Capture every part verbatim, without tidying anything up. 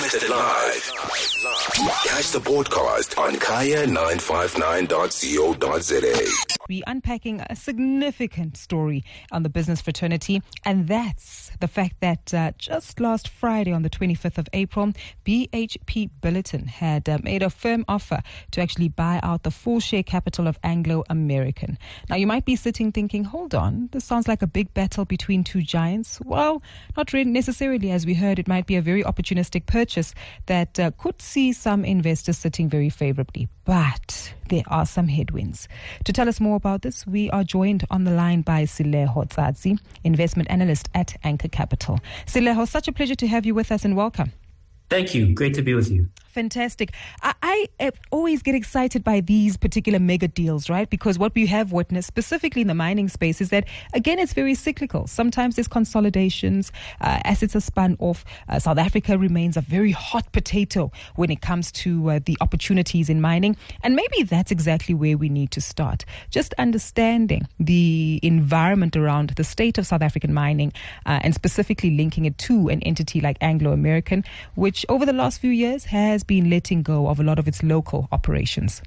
Broadcasted live. Catch the podcast on kaya nine five nine dot co dot za. We're unpacking a significant story on the business fraternity, and that's the fact that uh, just last Friday on the twenty-fifth of April, B H P Billiton had uh, made a firm offer to actually buy out the full share capital of Anglo American. Now, you might be sitting thinking, hold on, this sounds like a big battle between two giants. Well, not really necessarily. As we heard, it might be a very opportunistic purchase that uh, could see some investors sitting very favorably. But there are some headwinds. To tell us more about this, we are joined on the line by Sileho Tsatsi, investment analyst at Anchor Capital. Sileho, such a pleasure to have you with us, and welcome. Thank you. Great to be with you. Fantastic. I, I uh, always get excited by these particular mega deals, right? Because what we have witnessed, specifically in the mining space, is that, again, it's very cyclical. Sometimes there's consolidations, uh, assets are spun off. Uh, South Africa remains a very hot potato when it comes to uh, the opportunities in mining. And maybe that's exactly where we need to start. Just understanding the environment around the state of South African mining uh, and specifically linking it to an entity like Anglo American, which over the last few years has been letting go of a lot of its local operations.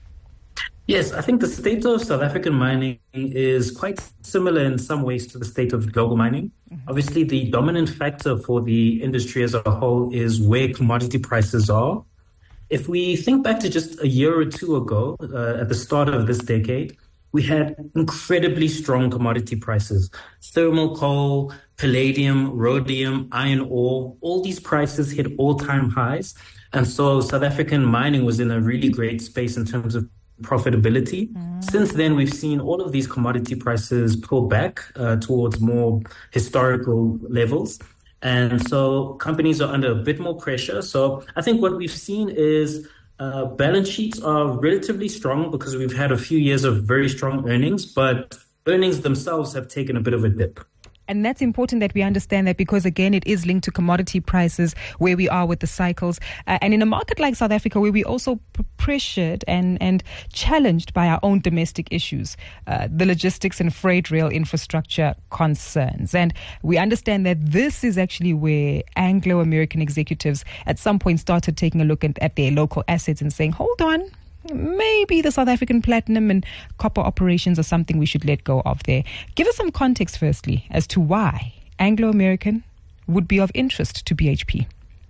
Yes, I think the state of South African mining is quite similar in some ways to the state of global mining. Mm-hmm. Obviously, the dominant factor for the industry as a whole is where commodity prices are. If we think back to just a year or two ago, uh, at the start of this decade, we had incredibly strong commodity prices. Thermal coal, palladium, rhodium, iron ore, all these prices hit all-time highs. And so South African mining was in a really great space in terms of profitability. Mm. Since then, we've seen all of these commodity prices pull back uh, towards more historical levels. And so companies are under a bit more pressure. So I think what we've seen is uh, balance sheets are relatively strong because we've had a few years of very strong earnings, but earnings themselves have taken a bit of a dip. And that's important that we understand that, because, again, it is linked to commodity prices, where we are with the cycles. Uh, and in a market like South Africa, where we're also p- pressured and, and challenged by our own domestic issues, uh, the logistics and freight rail infrastructure concerns. And we understand that this is actually where Anglo-American executives at some point started taking a look at, at their local assets and saying, hold on, maybe the South African platinum and copper operations are something we should let go of there. Give us some context, firstly, as to why Anglo-American would be of interest to B H P.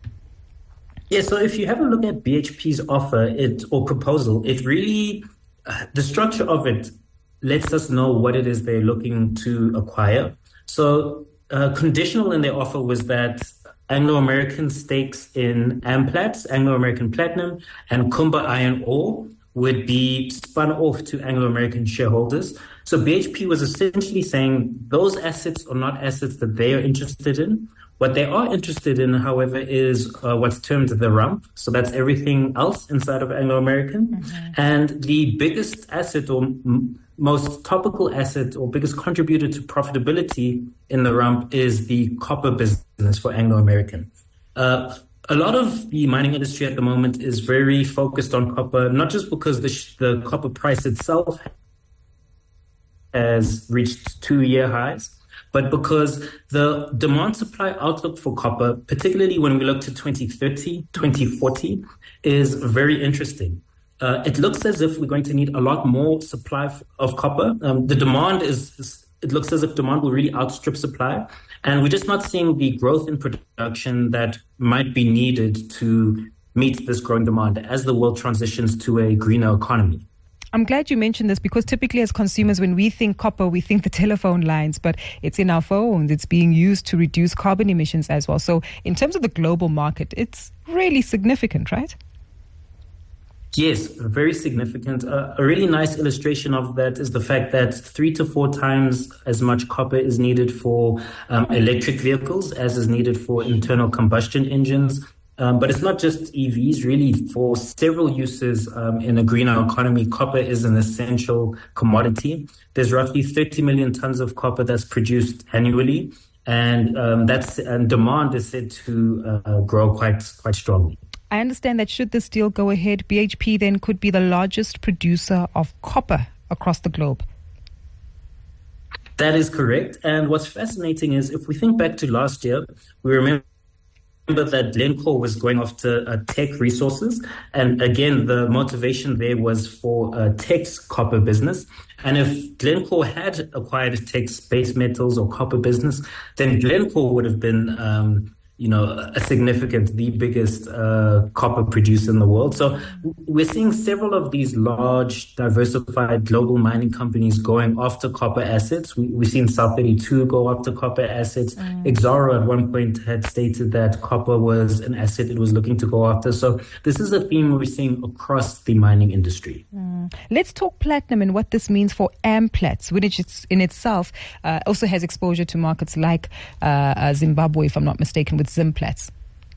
Yeah, so if you have a look at B H P's offer it or proposal, it really, uh, the structure of it lets us know what it is they're looking to acquire. So uh, conditional in their offer was that Anglo-American stakes in Amplats, Anglo-American Platinum, and Kumba Iron Ore would be spun off to Anglo-American shareholders. So B H P was essentially saying those assets are not assets that they are interested in. What they are interested in, however, is uh, what's termed the rump. So that's everything else inside of Anglo-American. Mm-hmm. And the biggest asset or m- most topical asset or biggest contributor to profitability in the rump is the copper business for Anglo-American. Uh, a lot of the mining industry at the moment is very focused on copper, not just because the, sh- the copper price itself has reached two-year highs, but because the demand-supply outlook for copper, particularly when we look to twenty thirty, twenty forty, is very interesting. Uh, it looks as if we're going to need a lot more supply of copper. Um, the demand is, it looks as if demand will really outstrip supply. And we're just not seeing the growth in production that might be needed to meet this growing demand as the world transitions to a greener economy. I'm glad you mentioned this, because typically as consumers, when we think copper, we think the telephone lines, but it's in our phones. It's being used to reduce carbon emissions as well. So in terms of the global market, it's really significant, right? Yes, very significant. Uh, a really nice illustration of that is the fact that three to four times as much copper is needed for um, electric vehicles as is needed for internal combustion engines. Um, but it's not just E Vs, really. For several uses um, in a greener economy, copper is an essential commodity. There's roughly thirty million tons of copper that's produced annually, and um, that's and demand is said to uh, grow quite quite strongly. I understand that should this deal go ahead, B H P then could be the largest producer of copper across the globe. That is correct. And what's fascinating is if we think back to last year, we remember that Glencore was going after uh, Teck Resources. And again, the motivation there was for uh, Teck's copper business. And if Glencore had acquired Teck's base metals or copper business, then Glencore would have been um, you know, a significant, the biggest uh, copper producer in the world. So we're seeing several of these large, diversified global mining companies going after copper assets. We, we've seen South thirty-two go after copper assets. Mm. Exxaro at one point had stated that copper was an asset it was looking to go after. So this is a theme we're seeing across the mining industry. Mm. Let's talk platinum and what this means for Amplats, which is in itself uh, also has exposure to markets like uh, uh, Zimbabwe, if I'm not mistaken, with Zimplats.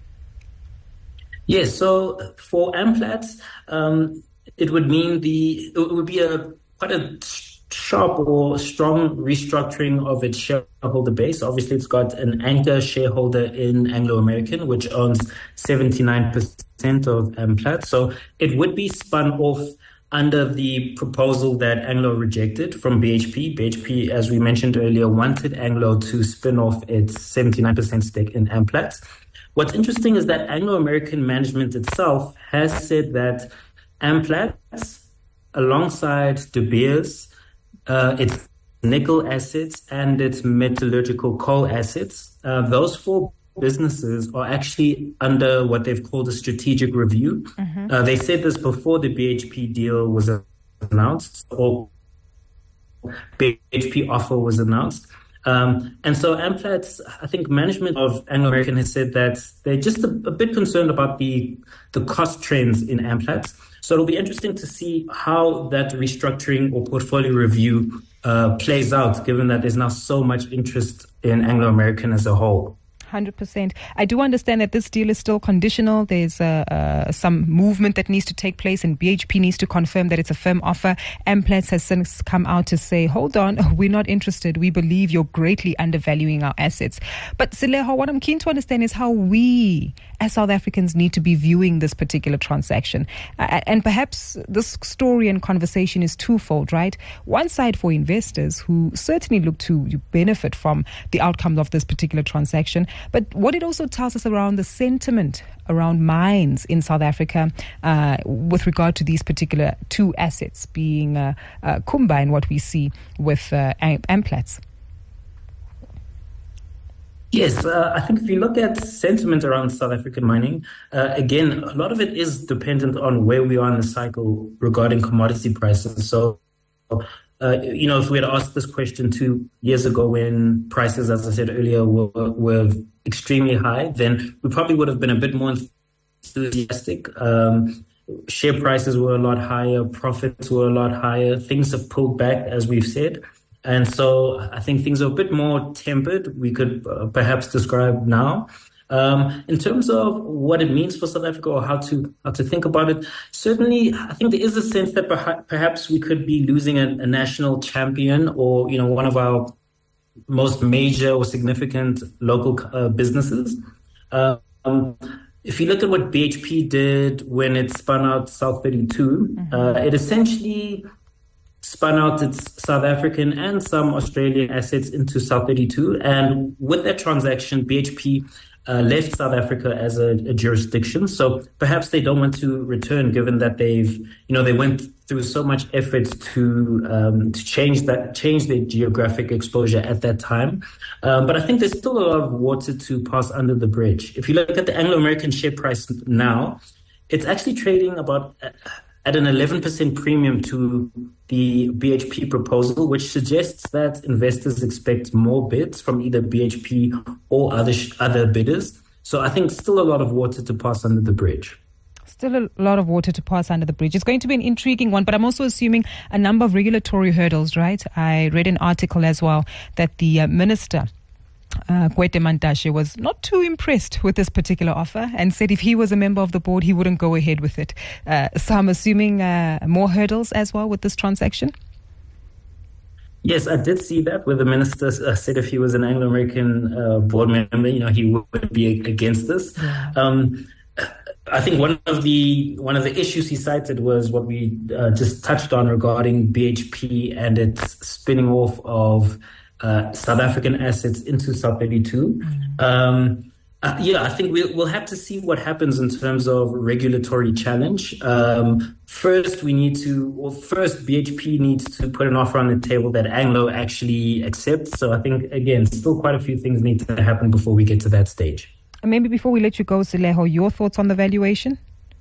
Yes, so for Amplats, um, it would mean the it would be a quite a sharp or strong restructuring of its shareholder base. Obviously, it's got an anchor shareholder in Anglo American, which owns seventy-nine percent of Amplats. So it would be spun off under the proposal that Anglo rejected from B H P. B H P, as we mentioned earlier, wanted Anglo to spin off its seventy-nine percent stake in Amplats. What's interesting is that Anglo American management itself has said that Amplats, alongside De Beers, uh, its nickel assets and its metallurgical coal assets, uh, those four businesses are actually under what they've called a strategic review. Mm-hmm. Uh, they said this before the B H P deal was announced, or B H P offer was announced. Um, and so Amplats, I think management of Anglo American has said that they're just a, a bit concerned about the the cost trends in Amplats. So it'll be interesting to see how that restructuring or portfolio review uh, plays out, given that there's now so much interest in Anglo American as a whole. one hundred percent. I do understand that this deal is still conditional. There's uh, uh, some movement that needs to take place, and B H P needs to confirm that it's a firm offer. Amplats has since come out to say, hold on, we're not interested. We believe you're greatly undervaluing our assets. But Seleho, what I'm keen to understand is how we, as South Africans, need to be viewing this particular transaction. Uh, and perhaps this story and conversation is twofold, right? One side for investors who certainly look to benefit from the outcomes of this particular transaction, but what it also tells us around the sentiment around mines in South Africa uh, with regard to these particular two assets, being uh, uh, Kumba and what we see with uh, Amplats. Yes, uh, I think if you look at sentiment around South African mining, uh, again, a lot of it is dependent on where we are in the cycle regarding commodity prices. So, uh, you know, if we had asked this question two years ago when prices, as I said earlier, were, were extremely high, then we probably would have been a bit more enthusiastic. Um, share prices were a lot higher, profits were a lot higher, things have pulled back, as we've said. And so I think things are a bit more tempered, we could uh, perhaps describe now. Um, in terms of what it means for South Africa or how to how to think about it, certainly I think there is a sense that perha- perhaps we could be losing a, a national champion or, you know, one of our most major or significant local uh, businesses. Um, if you look at what B H P did when it spun out South thirty-two, mm-hmm. uh, it essentially spun out its South African and some Australian assets into South thirty-two. And with that transaction, B H P uh, left South Africa as a, a jurisdiction. So perhaps they don't want to return, given that they've, you know, they went through so much effort to um, to change that, change their geographic exposure at that time. Um, but I think there's still a lot of water to pass under the bridge. If you look at the Anglo American share price now, it's actually trading about at an eleven percent premium to the B H P proposal, which suggests that investors expect more bids from either B H P or other sh- other bidders. So I think still a lot of water to pass under the bridge. Still a lot of water to pass under the bridge. It's going to be an intriguing one, but I'm also assuming a number of regulatory hurdles, right? I read an article as well that the uh, minister, Uh, Gwede Mantashe, was not too impressed with this particular offer and said if he was a member of the board, he wouldn't go ahead with it. Uh, so I'm assuming uh, more hurdles as well with this transaction? Yes, I did see that, where the minister uh, said if he was an Anglo-American uh, board member, you know, he would be against this. Yeah. Um, I think one of the one of the issues he cited was what we uh, just touched on regarding B H P and its spinning off of Uh, South African assets into South thirty-two. Mm. Um, Uh, yeah, I think we'll, we'll have to see what happens in terms of regulatory challenge. Um, first, we need to, well, first, B H P needs to put an offer on the table that Anglo actually accepts. So I think, again, still quite a few things need to happen before we get to that stage. And maybe before we let you go, Seleho, your thoughts on the valuation?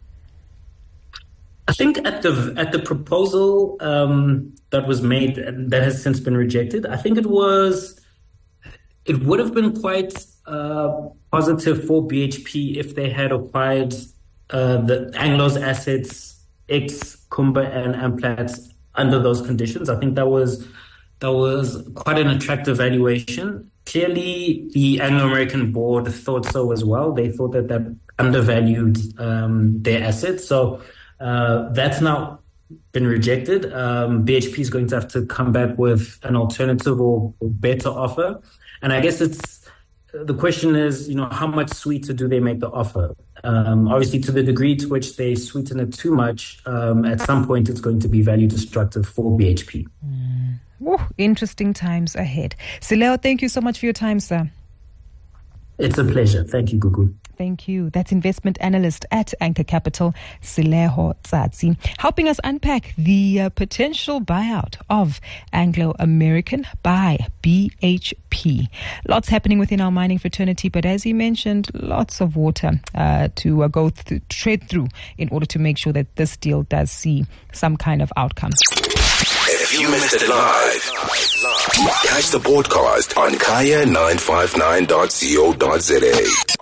I think at the at the proposal um, that was made, that has since been rejected, I think it was, it would have been quite uh, positive for B H P if they had acquired uh, the Anglo's assets, ex Kumba and Amplats, under those conditions. I think that was that was quite an attractive valuation. Clearly, the Anglo-American board thought so as well. They thought that that undervalued um, their assets. So uh, that's now been rejected. Um, B H P is going to have to come back with an alternative or, or better offer. And I guess it's the question is, you know, how much sweeter do they make the offer? Um, obviously, to the degree to which they sweeten it too much, um, at some point it's going to be value destructive for B H P. Mm. Woo, interesting times ahead. Seleho, thank you so much for your time, sir. It's a pleasure. Thank you, Gugu. Thank you. That's investment analyst at Anchor Capital, Seleho Tsatsi, helping us unpack the uh, potential buyout of Anglo American by B H P. Lots happening within our mining fraternity, but as he mentioned, lots of water uh, to uh, go through, tread through in order to make sure that this deal does see some kind of outcome. If you missed it live, catch the podcast on kaya nine five nine dot co dot za.